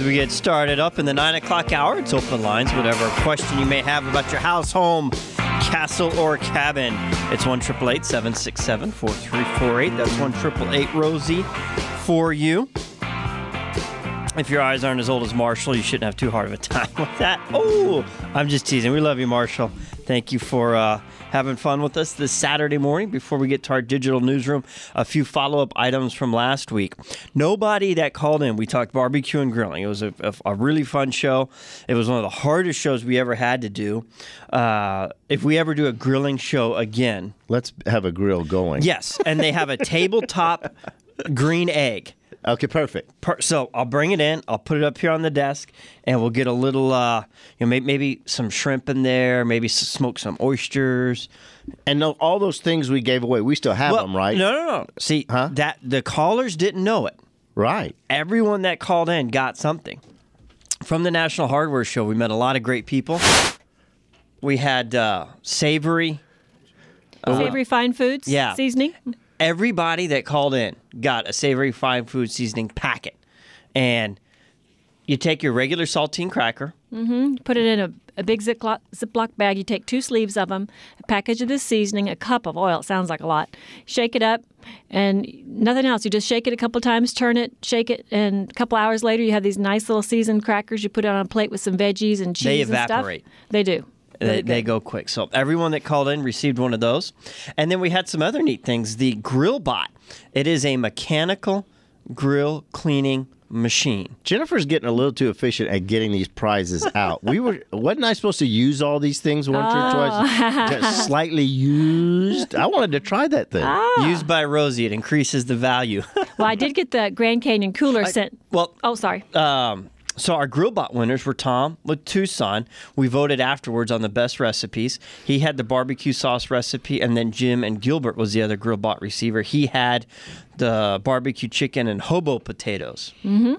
we get started up in the 9 o'clock hour. It's open lines, whatever question you may have about your house, home, castle, or cabin. It's 1-888-767-4348. That's 1-888-ROSIE for you. If your eyes aren't as old as Marshall, you shouldn't have too hard of a time with that. Oh, I'm just teasing. We love you, Marshall. Thank you for having fun with us this Saturday morning. Before we get to our digital newsroom, a few follow-up items from last week. Nobody that called in. We talked barbecue and grilling. It was a really fun show. It was one of the hardest shows we ever had to do. If we ever do a grilling show again. Let's have a grill going. Yes, and they have a tabletop green egg. Okay, perfect. So I'll bring it in. I'll put it up here on the desk, and we'll get a little, maybe some shrimp in there, maybe smoke some oysters. And all those things we gave away, we still have them, right? No. See, that the callers didn't know it. Right. Everyone that called in got something. From the National Hardware Show, we met a lot of great people. We had savory fine foods seasoning. Everybody that called in got a savory fine food seasoning packet. And you take your regular saltine cracker. Mm-hmm. Put it in a big Ziploc bag. You take 2 sleeves of them, a package of this seasoning, a cup of oil. It sounds like a lot. Shake it up, and nothing else. You just shake it a couple times, turn it, shake it, and a couple hours later you have these nice little seasoned crackers. You put it on a plate with some veggies and cheese and stuff. They evaporate. They do. They go quick. So everyone that called in received one of those. And then we had some other neat things. The GrillBot. It is a mechanical grill cleaning machine. Jennifer's getting a little too efficient at getting these prizes out. Wasn't I supposed to use all these things once or twice? Just slightly used. I wanted to try that thing. Used by Rosie, it increases the value. Well, I did get the Grand Canyon cooler sent. Well, sorry. So our GrillBot winners were Tom with Tucson. We voted afterwards on the best recipes. He had the barbecue sauce recipe, and then Jim and Gilbert was the other GrillBot receiver. He had the barbecue chicken and hobo potatoes. Mm-hmm.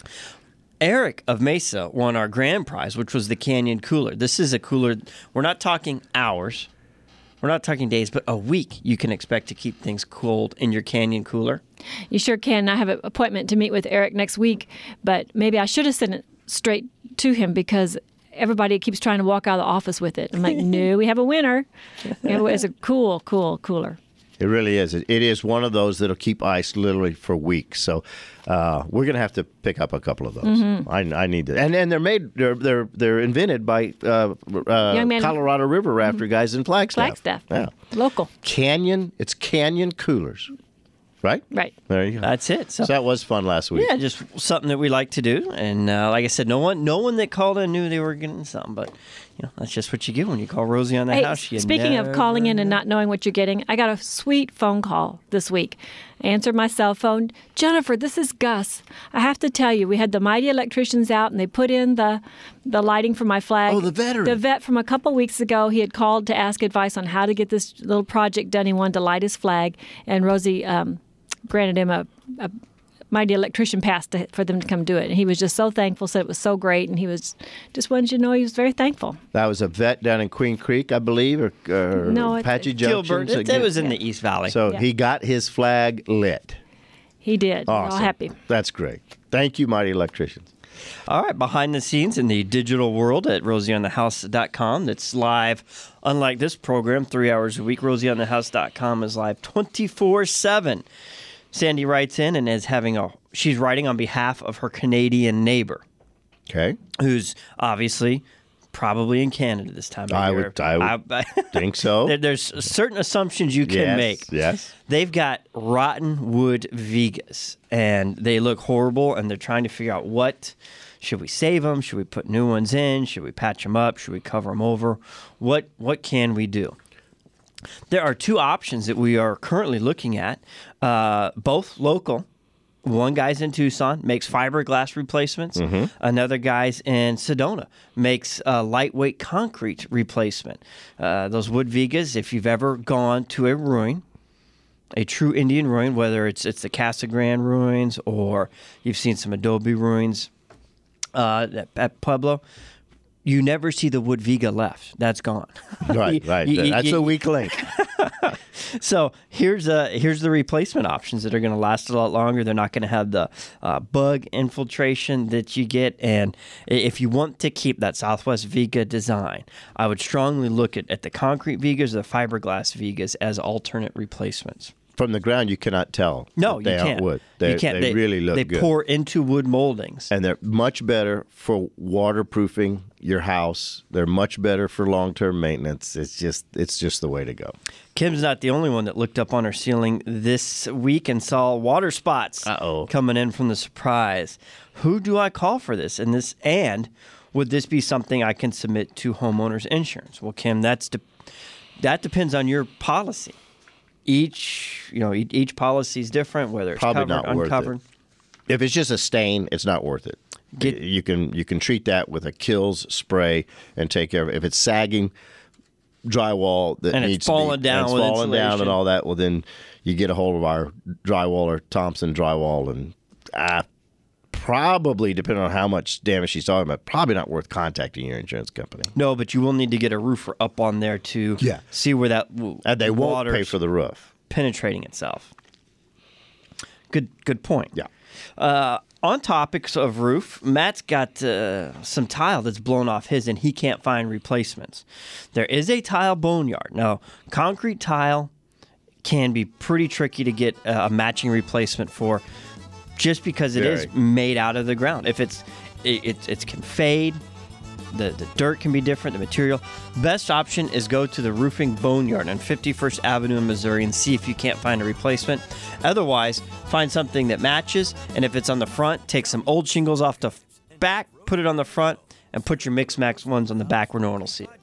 Eric of Mesa won our grand prize, which was the Canyon cooler. This is a cooler. We're not talking hours. We're not talking days, but a week you can expect to keep things cold in your Canyon cooler. You sure can. I have an appointment to meet with Eric next week, but maybe I should have sent it straight to him because everybody keeps trying to walk out of the office with it. I'm like, no, we have a winner. It's a cool cooler. It really is. It is one of those that'll keep ice literally for weeks. So we're going to have to pick up a couple of those. Mm-hmm. I need to. And they're made. They're invented by Colorado River rafter guys in Flagstaff. Yeah. Local. Canyon. It's Canyon coolers. Right? Right. There you go. That's it. So that was fun last week. Yeah, just something that we like to do. And like I said, no one that called in knew they were getting something. But that's just what you get when you call Rosie on the house. Speaking of calling in and not knowing what you're getting, I got a sweet phone call this week. I answered my cell phone. Jennifer, this is Gus. I have to tell you, we had the Mighty Electricians out, and they put in the lighting for my flag. Oh, the veteran. The vet from a couple weeks ago, he had called to ask advice on how to get this little project done. He wanted to light his flag, and Rosie granted him a Mighty Electrician pass for them to come do it. And he was just so thankful, said it was so great, and he was just wanted you to know he was very thankful. That was a vet down in Queen Creek, I believe, or no, Apache Junction. Gilbert. It was in the East Valley. So he got his flag lit. He did. Awesome. We're all happy. That's great. Thank you, Mighty Electricians. All right, behind the scenes in the digital world at rosieonthehouse.com. That's live. Unlike this program, 3 hours a week, rosieonthehouse.com is live 24/7. Sandy writes in and is she's writing on behalf of her Canadian neighbor. Okay. Who's obviously probably in Canada this time of year. I would think so. There's certain assumptions you can make. Yes. They've got rotten wood Vigas, and they look horrible, and they're trying to figure out should we save them? Should we put new ones in? Should we patch them up? Should we cover them over? What can we do? There are 2 options that we are currently looking at, both local. One guy's in Tucson, makes fiberglass replacements. Mm-hmm. Another guy's in Sedona, makes lightweight concrete replacement. Those wood Vigas, if you've ever gone to a ruin, a true Indian ruin, whether it's the Casa Grande ruins or you've seen some adobe ruins at Pueblo, you never see the wood viga left. That's gone. Right. That's a weak link. So here's the replacement options that are going to last a lot longer. They're not going to have the bug infiltration that you get. And if you want to keep that Southwest Viga design, I would strongly look at the concrete Vigas or the fiberglass Vigas as alternate replacements. From the ground, you cannot tell. No, that they you can't. aren't wood. You can't. They really look good. They pour into wood moldings. And they're much better for waterproofing your house. They're much better for long-term maintenance. It's just the way to go. Kim's not the only one that looked up on her ceiling this week and saw water spots coming in from the surprise. Who do I call for this? And would this be something I can submit to homeowners insurance? Well, Kim, that depends on your policy. Each policy is different, whether it's probably covered, not worth uncovered. It. If it's just a stain, it's not worth it. You can treat that with a Kills spray and take care of it. If it's sagging drywall that and needs it's falling down, and with it's falling down insulation. and all that, well then you get a hold of our drywaller, Thompson Drywall, and probably, depending on how much damage she's talking about, probably not worth contacting your insurance company. No, but you will need to get a roofer up on there to see where that and they won't pay for the roof penetrating itself. Good point. Yeah. On topics of roof, Matt's got some tile that's blown off his, and he can't find replacements. There is a tile boneyard. Now, concrete tile can be pretty tricky to get a matching replacement for, just because it is made out of the ground. If it can fade, the dirt can be different, the material. Best option is go to the Roofing Boneyard on 51st Avenue in Missouri and see if you can't find a replacement. Otherwise, find something that matches, and if it's on the front, take some old shingles off the back, put it on the front, and put your Mix Max ones on the back where no one will see it.